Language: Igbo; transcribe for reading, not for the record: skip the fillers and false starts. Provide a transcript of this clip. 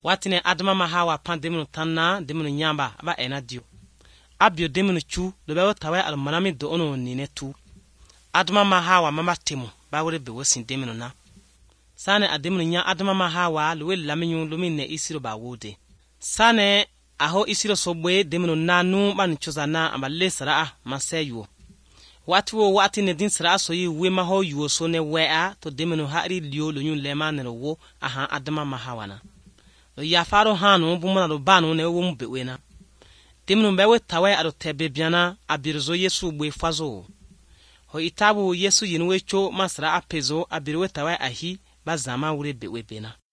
watine adama mahawa pan demunu tanna demunu nyamba aba enadio abio demunu chu lobe tawe al manami do ono nine tu adama mahawa mama temu bawre be wosin demunu na sane ademunu nya adama mahawa luwe laminyu lumine isiro ba wode sane aho isiro sobwe demunu nanu ban chozana amale sara maseyo wati ne din sara so yi we maho yuo so ne wea to demunu hari lio lonyun lema ne wo aha adama mahawana lo ya faro hanu bumana lo banu ne wo mbewe na demunu mbewe tawe ado tebe biana abirzo yesu gbe fazo ho itabu yesu yinwe cho masra apezo abirwe tawe ahi bazama wure bewe bena